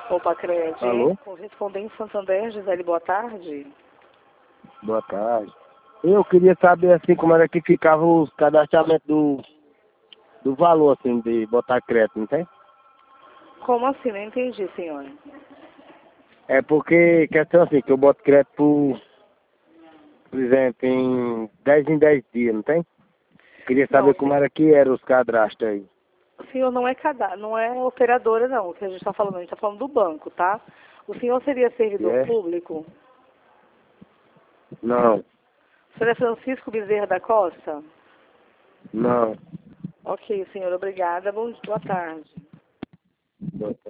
Opa, Cred. Alô? Correspondente Santander, Gisele, boa tarde. Boa tarde. Eu queria saber assim como era que ficava os cadastramentos do valor, assim, de botar crédito, não tem? Como assim? Não entendi, senhora. É porque questão assim, que eu boto crédito por exemplo, em 10 dias, não tem? Queria Não, saber como era que eram os cadastros aí. o senhor não é não é operadora, não, o que a gente está falando. A gente está falando do banco, tá? O senhor seria E servidor é? público? Não, O senhor é Francisco Bezerra da Costa? não. Ok, senhor, obrigada. Boa tarde. Boa tarde.